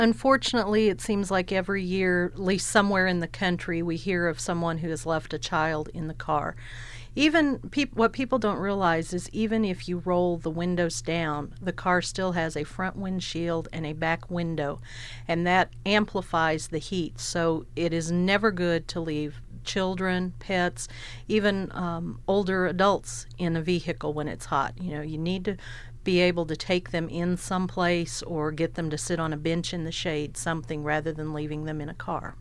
Unfortunately, it seems like every year, at least somewhere in the country, we hear of someone who has left a child in the car. What people don't realize is even if you roll the windows down, the car still has a front windshield and a back window, and that amplifies the heat. So it is never good to leave children, pets, even older adults in a vehicle when it's hot. You need to be able to take them in someplace or get them to sit on a bench in the shade, something, rather than leaving them in a car.